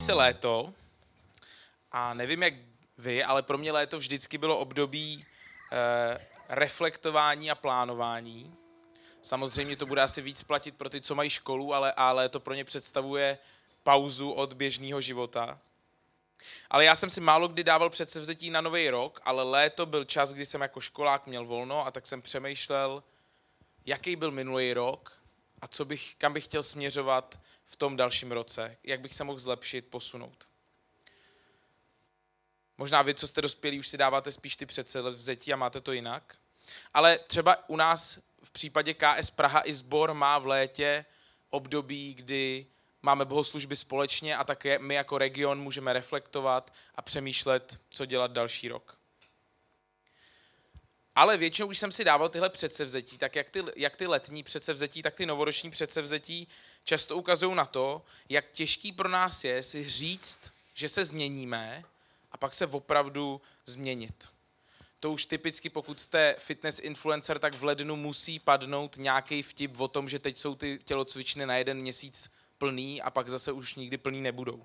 Se léto a nevím jak vy, ale pro mě léto vždycky bylo období reflektování a plánování. Samozřejmě to bude asi víc platit pro ty, co mají školu, ale léto pro ně představuje pauzu od běžného života. Ale já jsem si málo kdy dával předsevzetí na nový rok, ale léto byl čas, kdy jsem jako školák měl volno a tak jsem přemýšlel, jaký byl minulý rok a kam bych chtěl směřovat v tom dalším roce, jak bych se mohl zlepšit, posunout. Možná vy, co jste dospělí, už si dáváte spíš ty předsevzetí a máte to jinak. Ale třeba u nás v případě KS Praha i sbor má v létě období, kdy máme bohoslužby společně a také my jako region můžeme reflektovat a přemýšlet, co dělat další rok. Ale většinou, když jsem si dával tyhle předsevzetí, tak jak ty letní předsevzetí, tak ty novoroční předsevzetí často ukazují na to, jak těžký pro nás je si říct, že se změníme a pak se opravdu změnit. To už typicky, pokud jste fitness influencer, tak v lednu musí padnout nějaký vtip o tom, že teď jsou ty tělocvičny na 1 měsíc plný a pak zase už nikdy plný nebudou.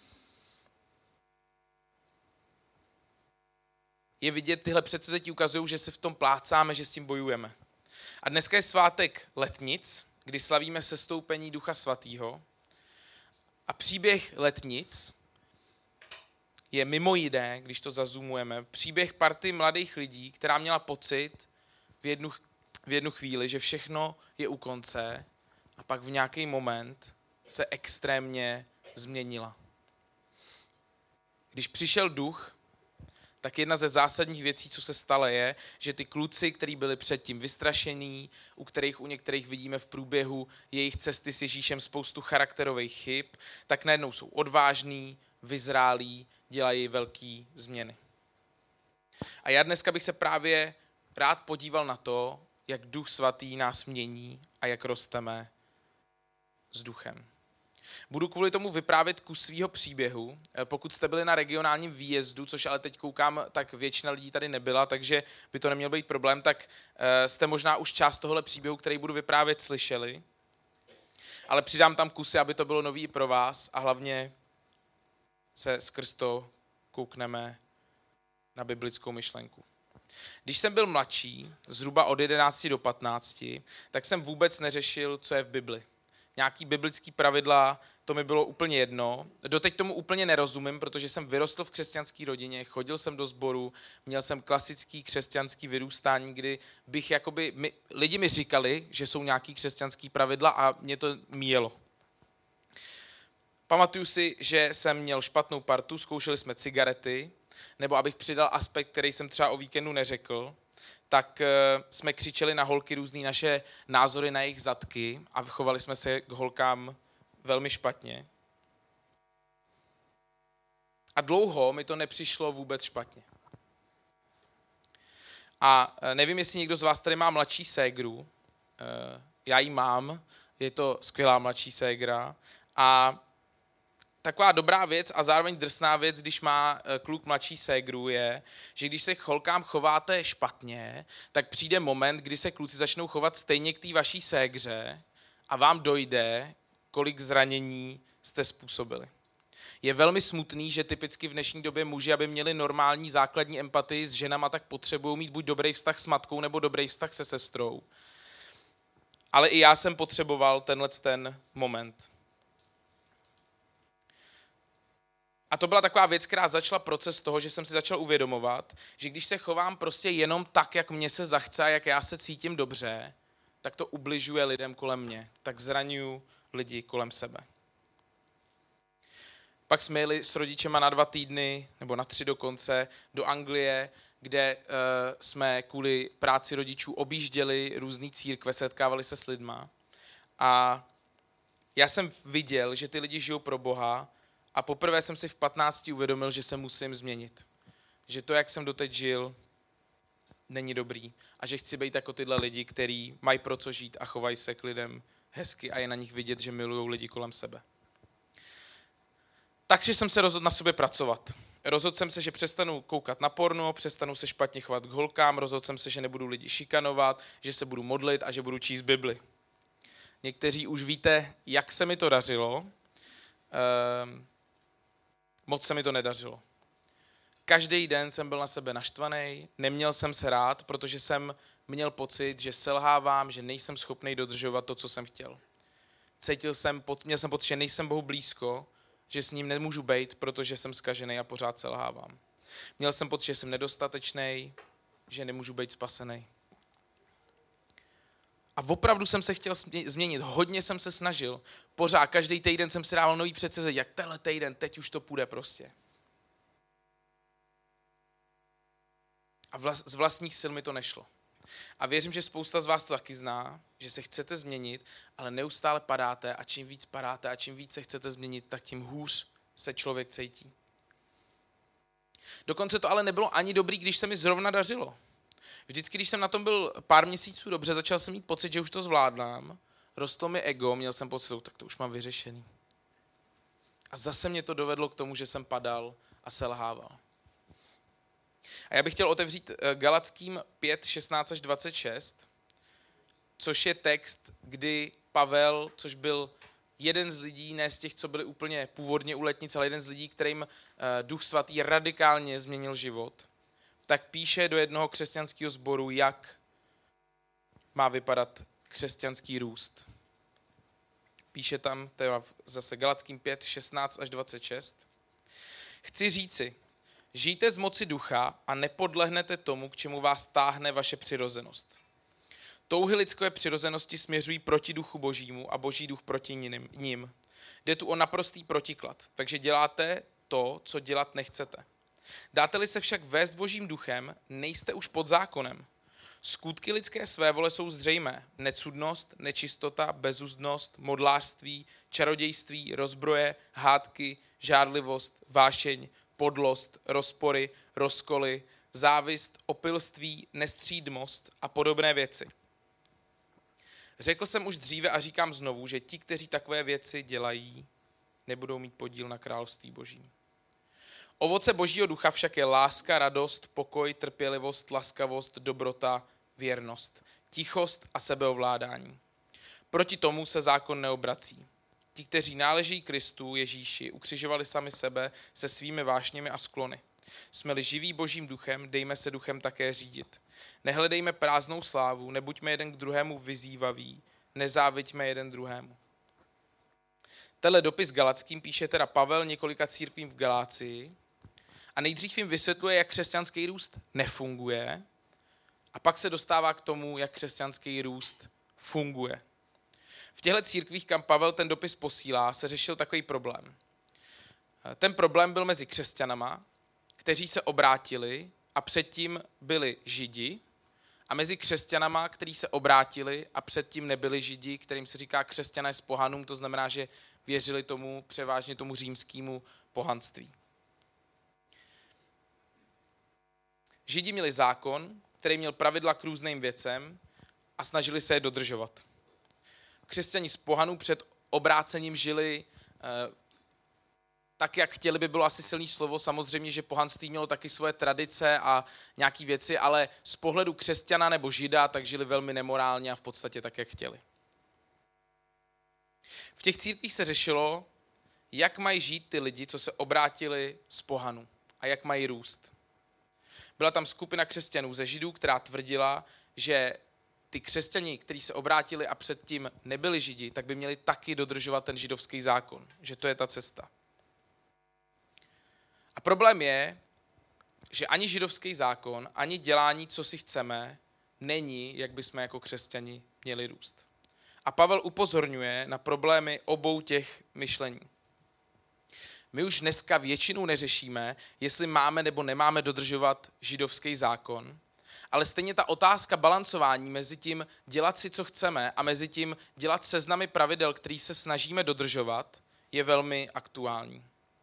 Je vidět, tyhle předsevzetí ukazují, že se v tom plácáme, že s tím bojujeme. A dneska je svátek Letnic, kdy slavíme sestoupení Ducha Svatého. A příběh Letnic je mimo jiné, když to zazumujeme, příběh party mladých lidí, která měla pocit v jednu chvíli, že všechno je u konce a pak v nějaký moment se extrémně změnila. Když přišel duch, tak jedna ze zásadních věcí, co se stalo, je, že ty kluci, kteří byli předtím vystrašení, u některých vidíme v průběhu jejich cesty s Ježíšem spoustu charakterových chyb, tak najednou jsou odvážní, vyzrálí, dělají velké změny. A já dneska bych se právě rád podíval na to, jak Duch Svatý nás mění a jak rosteme s duchem. Budu kvůli tomu vyprávět kus svýho příběhu. Pokud jste byli na regionálním výjezdu, což ale teď koukám, tak většina lidí tady nebyla, takže by to neměl být problém, tak jste možná už část tohohle příběhu, který budu vyprávět, slyšeli. Ale přidám tam kusy, aby to bylo nový i pro vás a hlavně se skrz to koukneme na biblickou myšlenku. Když jsem byl mladší, zhruba od 11 do 15, tak jsem vůbec neřešil, co je v Bibli. Nějaký biblický pravidla, to mi bylo úplně jedno. Doteď tomu úplně nerozumím, protože jsem vyrostl v křesťanské rodině, chodil jsem do sboru, měl jsem klasický křesťanský vyrůstání, kdy lidi mi říkali, že jsou nějaký křesťanský pravidla a mě to míjelo. Pamatuju si, že jsem měl špatnou partu, zkoušeli jsme cigarety, nebo abych přidal aspekt, který jsem třeba o víkendu neřekl, tak jsme křičeli na holky různý naše názory na jejich zadky a chovali jsme se k holkám velmi špatně. A dlouho mi to nepřišlo vůbec špatně. A nevím, jestli někdo z vás tady má mladší ségru. Já ji mám, je to skvělá mladší ségra. A taková dobrá věc a zároveň drsná věc, když má kluk mladší ségru, je, že když se k holkám chováte špatně, tak přijde moment, kdy se kluci začnou chovat stejně k té vaší ségře a vám dojde, kolik zranění jste způsobili. Je velmi smutný, že typicky v dnešní době muži, aby měli normální základní empatii s ženama, tak potřebují mít buď dobrý vztah s matkou, nebo dobrý vztah se sestrou. Ale i já jsem potřeboval ten moment. A to byla taková věc, která začala proces toho, že jsem si začal uvědomovat, že když se chovám prostě jenom tak, jak mě se zachce a jak já se cítím dobře, tak to ubližuje lidem kolem mě, tak zraňuju lidi kolem sebe. Pak jsme jeli s rodičema na 2 týdny, nebo na 3 dokonce, do Anglie, kde jsme kvůli práci rodičů objížděli různý církve, setkávali se s lidma. A já jsem viděl, že ty lidi žijou pro Boha, a poprvé jsem si v 15 uvědomil, že se musím změnit. Že to, jak jsem doteď žil, není dobrý. A že chci být jako tyhle lidi, kteří mají pro co žít a chovají se k lidem hezky a je na nich vidět, že milují lidi kolem sebe. Takže jsem se rozhodl na sobě pracovat. Rozhodl jsem se, že přestanu koukat na porno, přestanu se špatně chovat k holkám, rozhodl jsem se, že nebudu lidi šikanovat, že se budu modlit a že budu číst Bibli. Někteří už víte, jak se mi to dařilo. moc se mi to nedařilo. Každý den jsem byl na sebe naštvaný, neměl jsem se rád, protože jsem měl pocit, že selhávám, že nejsem schopný dodržovat to, co jsem chtěl. Měl jsem pocit, že nejsem Bohu blízko, že s ním nemůžu být, protože jsem zkažený a pořád selhávám. Měl jsem pocit, že jsem nedostatečný, že nemůžu být spasený. A opravdu jsem se chtěl změnit, hodně jsem se snažil. Pořád, každý týden jsem si dával nový předsevzetí, jak tenhle týden, teď už to půjde prostě. A z vlastních sil mi to nešlo. A věřím, že spousta z vás to taky zná, že se chcete změnit, ale neustále padáte a čím víc padáte a čím víc se chcete změnit, tak tím hůř se člověk cítí. Dokonce to ale nebylo ani dobrý, když se mi zrovna dařilo. Vždycky, když jsem na tom byl pár měsíců dobře, začal jsem mít pocit, že už to zvládám, rostlo mi ego, měl jsem pocit, tak to už mám vyřešený. A zase mě to dovedlo k tomu, že jsem padal a selhával. A já bych chtěl otevřít Galatským 5, 16 až 26, což je text, kdy Pavel, což byl jeden z lidí, ne z těch, co byli úplně původně u letnic, ale jeden z lidí, kterým Duch Svatý radikálně změnil život, tak píše do jednoho křesťanského sboru, jak má vypadat křesťanský růst. Píše tam, to je zase Galatským 5, 16 až 26. Chci říci, žijte z moci ducha a nepodlehnete tomu, k čemu vás táhne vaše přirozenost. Touhy lidské přirozenosti směřují proti duchu božímu a boží duch proti nim. Jde tu o naprostý protiklad, takže děláte to, co dělat nechcete. Dáte-li se však vést božím duchem, nejste už pod zákonem. Skutky lidské svévole jsou zřejmé. Necudnost, nečistota, bezuzdnost, modlářství, čarodějství, rozbroje, hádky, žárlivost, vášeň, podlost, rozpory, rozkoly, závist, opilství, nestřídmost a podobné věci. Řekl jsem už dříve a říkám znovu, že ti, kteří takové věci dělají, nebudou mít podíl na království božím. Ovoce božího ducha však je láska, radost, pokoj, trpělivost, laskavost, dobrota, věrnost, tichost a sebeovládání. Proti tomu se zákon neobrací. Ti, kteří náleží Kristu Ježíši, ukřižovali sami sebe se svými vášněmi a sklony. Jsme-li živí božím duchem, dejme se duchem také řídit. Nehledejme prázdnou slávu, nebuďme jeden k druhému vyzývaví, nezáviďme jeden druhému. Tenhle dopis Galackým píše teda Pavel několika církvím v Galácii a nejdřív jim vysvětluje, jak křesťanský růst nefunguje a pak se dostává k tomu, jak křesťanský růst funguje. V těchto církvích, kam Pavel ten dopis posílá, se řešil takový problém. Ten problém byl mezi křesťanama, kteří se obrátili a předtím byli Židi, a mezi křesťanama, kteří se obrátili a předtím nebyli Židi, kterým se říká křesťané z pohanům, to znamená, že věřili tomu převážně tomu římskému pohanství. Židi měli zákon, který měl pravidla k různým věcem a snažili se je dodržovat. Křesťani z pohanů před obrácením žili tak, jak chtěli, by bylo asi silný slovo. Samozřejmě, že pohanství mělo taky svoje tradice a nějaké věci, ale z pohledu křesťana nebo žida tak žili velmi nemorálně a v podstatě tak, jak chtěli. V těch církvích se řešilo, jak mají žít ty lidi, co se obrátili z pohanů a jak mají růst. Byla tam skupina křesťanů ze židů, která tvrdila, že ty křesťani, kteří se obrátili a předtím nebyli židi, tak by měli taky dodržovat ten židovský zákon, že to je ta cesta. A problém je, že ani židovský zákon, ani dělání, co si chceme, není, jak bychom jako křesťani měli růst. A Pavel upozorňuje na problémy obou těch myšlení. My už dneska většinou neřešíme, jestli máme nebo nemáme dodržovat židovský zákon, ale stejně ta otázka balancování mezi tím dělat si, co chceme, a mezi tím dělat seznamy pravidel, který se snažíme dodržovat, je velmi aktuální.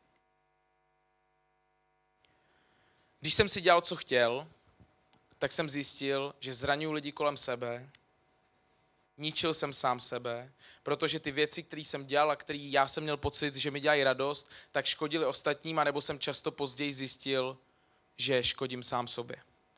Když jsem si dělal, co chtěl, tak jsem zjistil, že zraňuji lidi kolem sebe, ničil jsem sám sebe, protože ty věci, které jsem dělal a které já jsem měl pocit, že mi dělají radost, tak škodili ostatním, anebo jsem často později zjistil, že škodím sám sobě.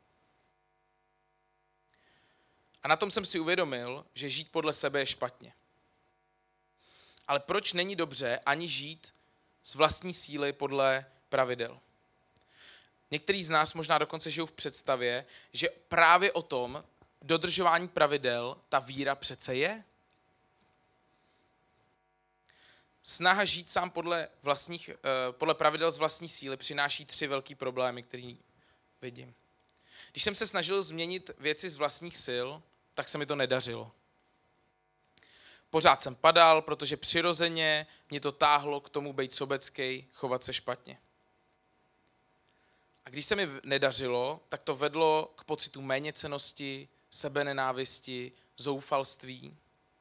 A na tom jsem si uvědomil, že žít podle sebe je špatně. Ale proč není dobře ani žít z vlastní síly podle pravidel. Některý z nás možná dokonce žijou v představě, že právě o tom dodržování pravidel ta víra přece je. Snaha žít sám podle pravidel z vlastní síly přináší 3 velký problémy, které vidím. Když jsem se snažil změnit věci z vlastních sil, tak se mi to nedařilo. Pořád jsem padal, protože přirozeně mě to táhlo k tomu být sobecký, chovat se špatně. A když se mi nedařilo, tak to vedlo k pocitu méněcennosti, sebenenávisti, zoufalství.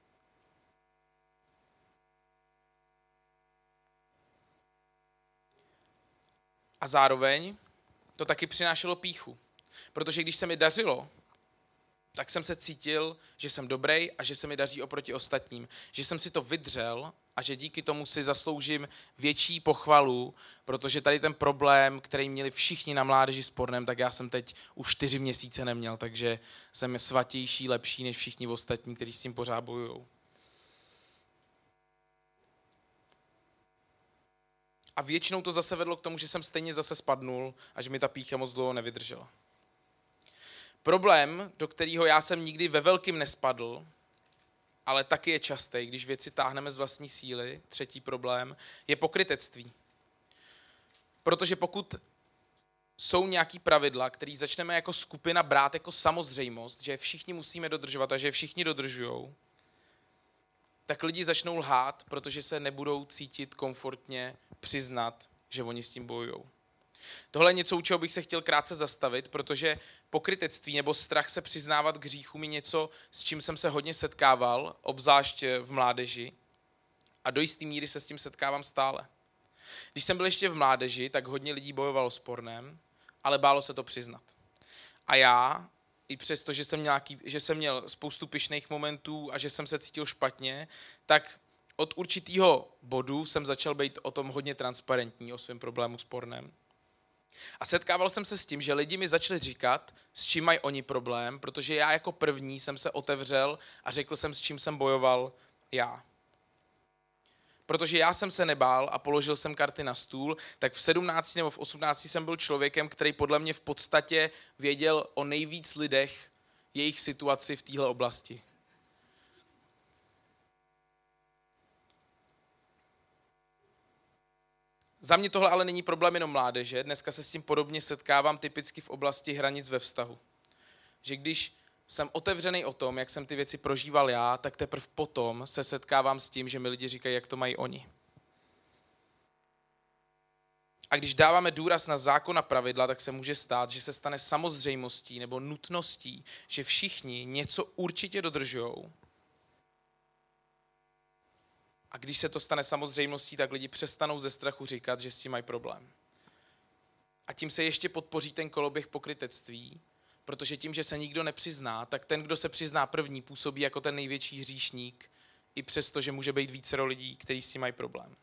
A zároveň to taky přinášelo pýchu. Protože když se mi dařilo, tak jsem se cítil, že jsem dobrý a že se mi daří oproti ostatním. Že jsem si to vydřel a že díky tomu si zasloužím větší pochvalu, protože tady ten problém, který měli všichni na mládeži s pornem, tak já jsem teď už 4 měsíce neměl, takže jsem svatější, lepší než všichni ostatní, kteří s tím pořád bojují. A většinou to zase vedlo k tomu, že jsem stejně zase spadnul a že mi ta pýcha moc dlouho nevydržela. Problém, do kterého já jsem nikdy ve velkým nespadl, ale taky je častý, když věci táhneme z vlastní síly, 3. problém, je pokrytectví. Protože pokud jsou nějaký pravidla, které začneme jako skupina brát jako samozřejmost, že všichni musíme dodržovat a že všichni dodržujou, tak lidi začnou lhát, protože se nebudou cítit komfortně přiznat, že oni s tím bojujou. Tohle je něco, u čeho bych se chtěl krátce zastavit, protože pokrytectví nebo strach se přiznávat k hříchům je něco, s čím jsem se hodně setkával, obzvlášť v mládeži. A do jisté míry se s tím setkávám stále. Když jsem byl ještě v mládeži, tak hodně lidí bojovalo s pornem, ale bálo se to přiznat. A já, i přesto, že jsem měl spoustu pyšných momentů a že jsem se cítil špatně, tak od určitého bodu jsem začal být o tom hodně transparentní, o svém problému s pornem. A setkával jsem se s tím, že lidi mi začali říkat, s čím mají oni problém, protože já jako první jsem se otevřel a řekl jsem, s čím jsem bojoval já. Protože já jsem se nebál a položil jsem karty na stůl, tak v 17 nebo v 18 jsem byl člověkem, který podle mě v podstatě věděl o nejvíc lidech jejich situaci v téhle oblasti. Za mě tohle ale není problém jenom mládeže, dneska se s tím podobně setkávám typicky v oblasti hranic ve vztahu. Že když jsem otevřený o tom, jak jsem ty věci prožíval já, tak teprve potom se setkávám s tím, že mi lidi říkají, jak to mají oni. A když dáváme důraz na zákon a pravidla, tak se může stát, že se stane samozřejmostí nebo nutností, že všichni něco určitě dodržujou. A když se to stane samozřejmostí, tak lidi přestanou ze strachu říkat, že s tím mají problém. A tím se ještě podpoří ten koloběh pokrytectví, protože tím, že se nikdo nepřizná, tak ten, kdo se přizná první, působí jako ten největší hříšník, i přesto, že může být vícero lidí, kteří s tím mají problém.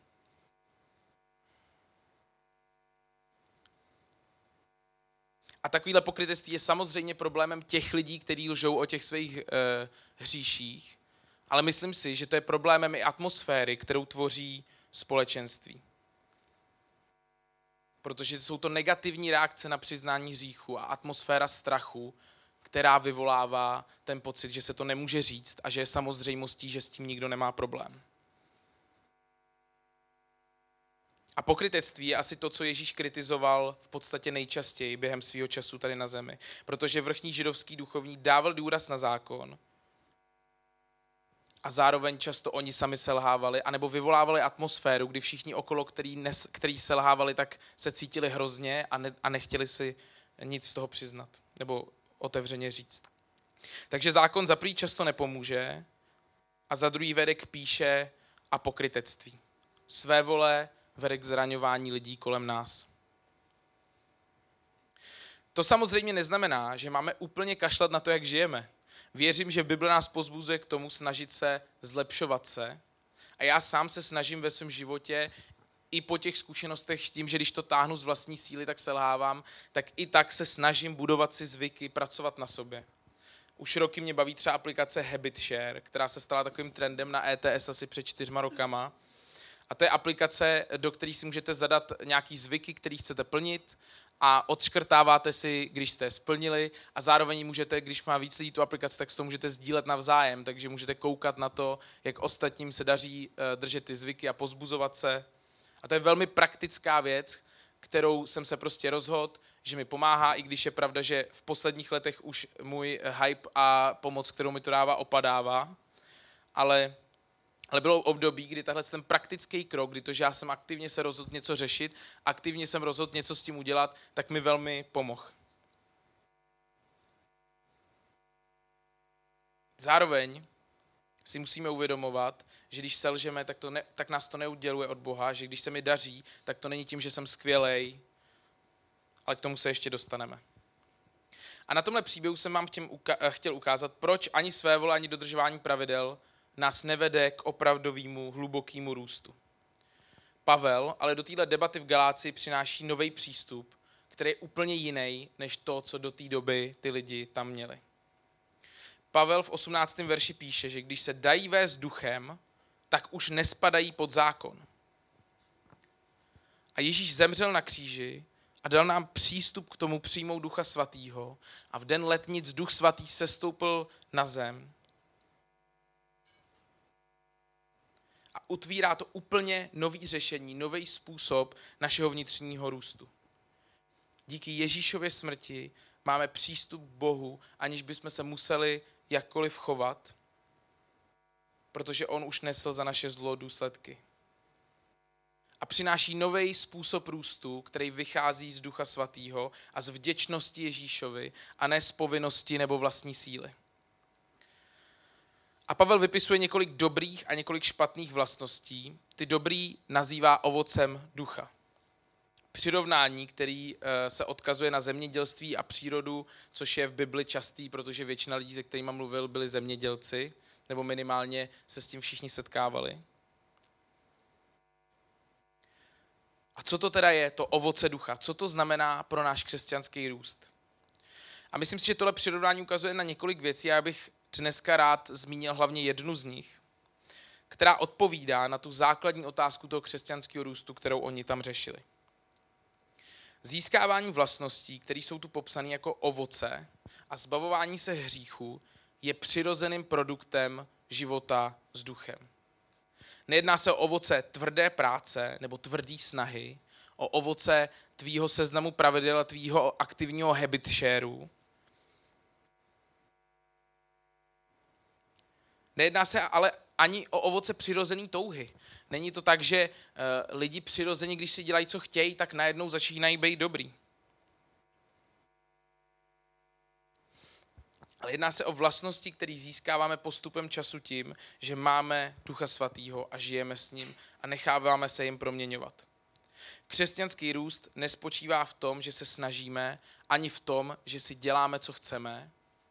A takovýhle pokrytectví je samozřejmě problémem těch lidí, kteří lžou o těch svých hříších, ale myslím si, že to je problémem i atmosféry, kterou tvoří společenství. Protože jsou to negativní reakce na přiznání hříchu a atmosféra strachu, která vyvolává ten pocit, že se to nemůže říct a že je samozřejmostí, že s tím nikdo nemá problém. A pokrytectví je asi to, co Ježíš kritizoval v podstatě nejčastěji během svého času tady na zemi. Protože vrchní židovský duchovní dával důraz na zákon a zároveň často oni sami selhávali, anebo vyvolávali atmosféru, kdy všichni okolo, který selhávali, tak se cítili hrozně a nechtěli si nic z toho přiznat nebo otevřeně říct. Takže zákon za první často nepomůže a za druhý vede k pýše a pokrytectví. Své vole vede k zraňování lidí kolem nás. To samozřejmě neznamená, že máme úplně kašlat na to, jak žijeme. Věřím, že Bible nás pozbuzuje k tomu snažit se zlepšovat se. A já sám se snažím ve svém životě i po těch zkušenostech tím, že když to táhnu z vlastní síly, tak selhávám, tak i tak se snažím budovat si zvyky, pracovat na sobě. Už roky mě baví třeba aplikace HabitShare, která se stala takovým trendem na ETS asi před 4 rokama. A to je aplikace, do které si můžete zadat nějaký zvyky, který chcete plnit a odškrtáváte si, když jste je splnili a zároveň můžete, když má víc lidí tu aplikaci, tak to můžete sdílet navzájem, takže můžete koukat na to, jak ostatním se daří držet ty zvyky a pozbuzovat se. A to je velmi praktická věc, kterou jsem se prostě rozhodl, že mi pomáhá, i když je pravda, že v posledních letech už můj hype a pomoc, kterou mi to dává, opadává. Ale bylo období, kdy tahle ten praktický krok, kdy to, že já jsem aktivně se rozhodl něco řešit, aktivně jsem rozhodl něco s tím udělat, tak mi velmi pomohl. Zároveň si musíme uvědomovat, že když selžeme, tak nás to neuděluje od Boha, že když se mi daří, tak to není tím, že jsem skvělej, ale k tomu se ještě dostaneme. A na tomhle příběhu jsem vám chtěl ukázat, proč ani svévole, ani dodržování pravidel nás nevede k opravdovému hlubokému růstu. Pavel ale do téhle debaty v Galácii přináší nový přístup, který je úplně jiný, než to, co do té doby ty lidi tam měli. Pavel v 18. verši píše, že když se dají vést duchem, tak už nespadají pod zákon. A Ježíš zemřel na kříži a dal nám přístup k tomu přijmout Ducha Svatýho a v den letnic Duch Svatý sestoupil na zem a utvírá to úplně nový řešení, nový způsob našeho vnitřního růstu. Díky Ježíšově smrti máme přístup k Bohu, aniž bychom se museli jakkoliv chovat, protože on už nesl za naše zlo důsledky. A přináší nový způsob růstu, který vychází z Ducha Svatýho a z vděčnosti Ježíšovi a ne z povinnosti nebo vlastní síly. A Pavel vypisuje několik dobrých a několik špatných vlastností. Ty dobrý nazývá ovocem ducha. Přirovnání, který se odkazuje na zemědělství a přírodu, což je v Bibli častý, protože většina lidí, se kterými mluvil, byli zemědělci, nebo minimálně se s tím všichni setkávali. A co to teda je, to ovoce ducha? Co to znamená pro náš křesťanský růst? A myslím si, že tohle přirovnání ukazuje na několik věcí a já bych dneska rád zmínil hlavně jednu z nich, která odpovídá na tu základní otázku toho křesťanského růstu, kterou oni tam řešili. Získávání vlastností, které jsou tu popsané jako ovoce a zbavování se hříchu je přirozeným produktem života s duchem. Nejedná se o ovoce tvrdé práce nebo tvrdý snahy, o ovoce tvýho seznamu pravidel a tvýho aktivního habit shareu. Nejedná se ale ani o ovoce přirozený touhy. Není to tak, že lidi přirozeně, když si dělají, co chtějí, tak najednou začínají být dobrý. Ale jedná se o vlastnosti, které získáváme postupem času tím, že máme Ducha Svatýho a žijeme s ním a necháváme se jim proměňovat. Křesťanský růst nespočívá v tom, že se snažíme, ani v tom, že si děláme, co chceme,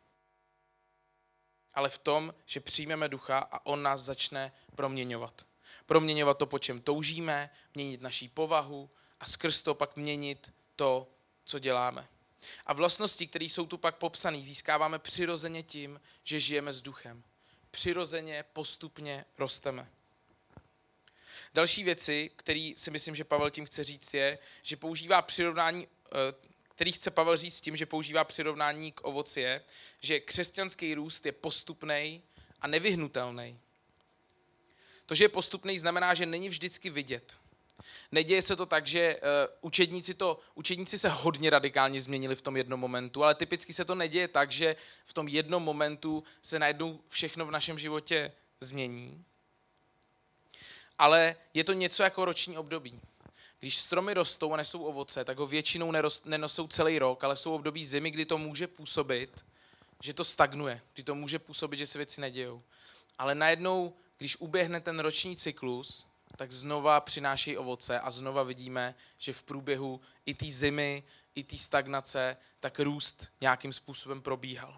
ale v tom, že přijmeme ducha a on nás začne proměňovat. Proměňovat to, po čem toužíme, měnit naší povahu a skrz to pak měnit to, co děláme. A vlastnosti, které jsou tu pak popsané, získáváme přirozeně tím, že žijeme s duchem. Přirozeně, postupně rosteme. Další věci, které si myslím, že Pavel tím chce říct, je, že používá přirovnání, který chce Pavel říct tím, že používá přirovnání k ovoci, je, že křesťanský růst je postupný a nevyhnutelný. To, že je postupný, znamená, že není vždycky vidět. Neděje se to tak, že učedníci se hodně radikálně změnili v tom jednom momentu, ale typicky se to neděje tak, že v tom jednom momentu se najednou všechno v našem životě změní. Ale je to něco jako roční období. Když stromy rostou a nesou ovoce, tak ho většinou nenosou celý rok, ale jsou období zimy, kdy to může působit, že to stagnuje, kdy to může působit, že se věci nedějou. Ale najednou, když uběhne ten roční cyklus, tak znova přináší ovoce a znova vidíme, že v průběhu i té zimy, i té stagnace, tak růst nějakým způsobem probíhal.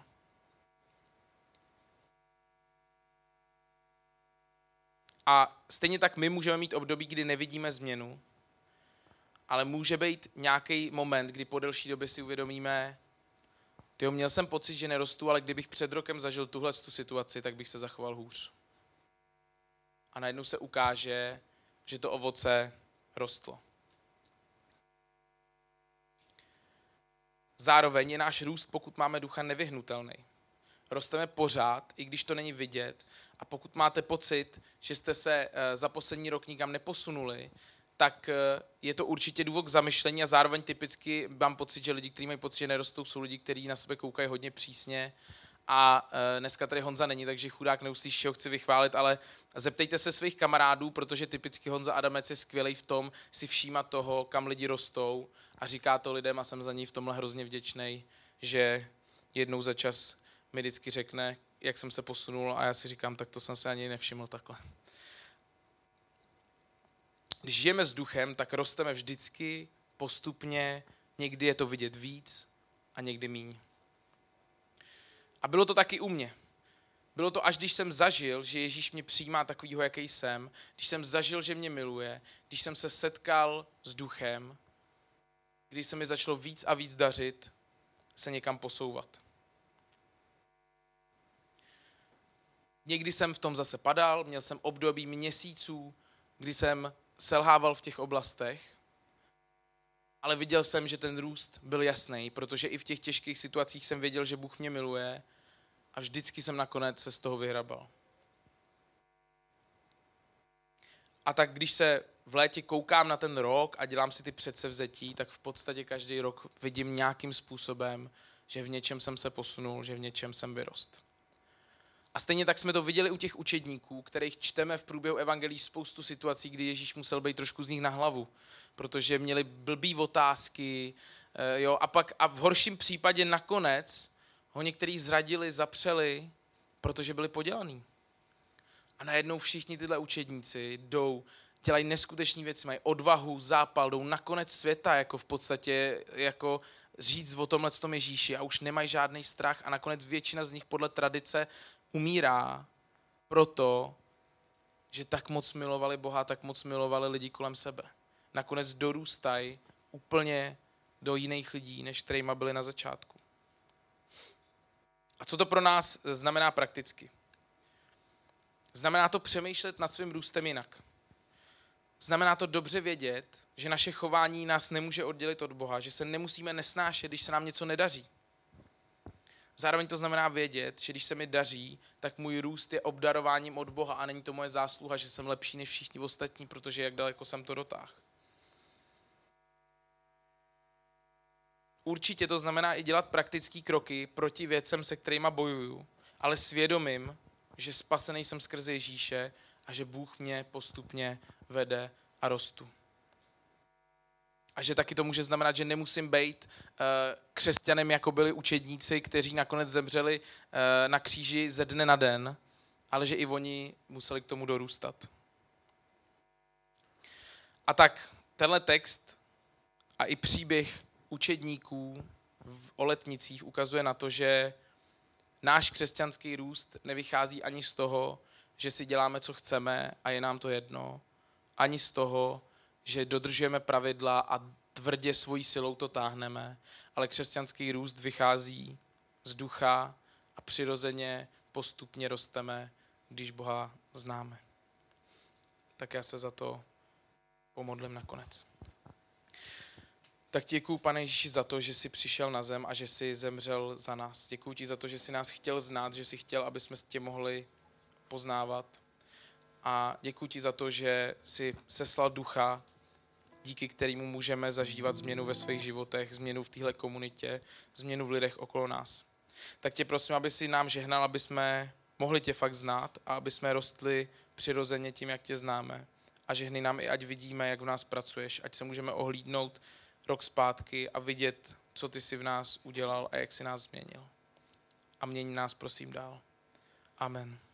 A stejně tak my můžeme mít období, kdy nevidíme změnu, ale může být nějaký moment, kdy po delší době si uvědomíme, měl jsem pocit, že nerostu, ale kdybych před rokem zažil tu situaci, tak bych se zachoval hůř. A najednou se ukáže, že to ovoce rostlo. Zároveň je náš růst, pokud máme ducha, nevyhnutelný. Rosteme pořád, i když to není vidět. A pokud máte pocit, že jste se za poslední rok nikam neposunuli, tak je to určitě důvod k zamyšlení a zároveň typicky mám pocit, že lidi, kteří mají pocit, že nerostou, jsou lidi, kteří na sebe koukají hodně přísně. A dneska tady Honza není, takže chudák neuslyší, že ho chci vychválit, ale zeptejte se svých kamarádů, protože typicky Honza Adamec je skvělý v tom si všímat toho, kam lidi rostou a říká to lidem a jsem za něj v tomhle hrozně vděčnej, že jednou za čas mi vždycky řekne, jak jsem se posunul a já si říkám, tak to jsem se ani nevšiml takhle. Když žijeme s duchem, tak rosteme vždycky postupně, někdy je to vidět víc a někdy míň. A bylo to taky u mě. Bylo to až když jsem zažil, že Ježíš mě přijímá takovýho, jaký jsem, když jsem zažil, že mě miluje, když jsem se setkal s duchem, když se mi začalo víc a víc dařit se někam posouvat. Někdy jsem v tom zase padal, měl jsem období měsíců, kdy jsem selhával v těch oblastech, ale viděl jsem, že ten růst byl jasný, protože i v těch těžkých situacích jsem věděl, že Bůh mě miluje a vždycky jsem nakonec se z toho vyhrabal. A tak když se v létě koukám na ten rok a dělám si ty předsevzetí, tak v podstatě každý rok vidím nějakým způsobem, že v něčem jsem se posunul, že v něčem jsem vyrost. A stejně tak jsme to viděli u těch učedníků, kterých čteme v průběhu evangelií spoustu situací, kdy Ježíš musel být trošku z nich na hlavu, protože měli blbý otázky, jo, a v horším případě nakonec ho některý zradili, zapřeli, protože byli podělaný. A najednou všichni tyhle učedníci dělají neskutečné věci, mají odvahu, zápal, jdou na konec světa, jako v podstatě jako říct o tomhletom Ježíši a už nemají žádný strach a nakonec většina z nich podle tradice umírá proto, že tak moc milovali Boha, tak moc milovali lidi kolem sebe. Nakonec dorůstají úplně do jiných lidí, než kterýma byli na začátku. A co to pro nás znamená prakticky? Znamená to přemýšlet nad svým růstem jinak. Znamená to dobře vědět, že naše chování nás nemůže oddělit od Boha, že se nemusíme nesnášet, když se nám něco nedaří. Zároveň to znamená vědět, že když se mi daří, tak můj růst je obdarováním od Boha a není to moje zásluha, že jsem lepší než všichni ostatní, protože jak daleko jsem to dotáhl. Určitě to znamená i dělat praktické kroky proti věcem, se kterýma bojuju, ale svědomím, že spasený jsem skrze Ježíše a že Bůh mě postupně vede a rostu. A že taky to může znamenat, že nemusím být křesťanem, jako byli učedníci, kteří nakonec zemřeli na kříži ze dne na den, ale že i oni museli k tomu dorůstat. A tak tenhle text a i příběh učedníků o letnicích ukazuje na to, že náš křesťanský růst nevychází ani z toho, že si děláme, co chceme a je nám to jedno, ani z toho, že dodržujeme pravidla a tvrdě svojí silou to táhneme, ale křesťanský růst vychází z ducha a přirozeně postupně rosteme, když Boha známe. Tak já se za to pomodlím nakonec. Tak děkuju, Pane Ježíši, za to, že jsi přišel na zem a že jsi zemřel za nás. Děkuju ti za to, že jsi nás chtěl znát, že jsi chtěl, aby jsme tě mohli poznávat. A děkuju ti za to, že jsi seslal ducha, díky kterému můžeme zažívat změnu ve svých životech, změnu v téhle komunitě, změnu v lidech okolo nás. Tak tě prosím, aby si nám žehnal, aby jsme mohli tě fakt znát a aby jsme rostli přirozeně tím, jak tě známe. A žehnej nám i, ať vidíme, jak v nás pracuješ, ať se můžeme ohlídnout rok zpátky a vidět, co ty jsi v nás udělal a jak jsi nás změnil. A měň nás prosím dál. Amen.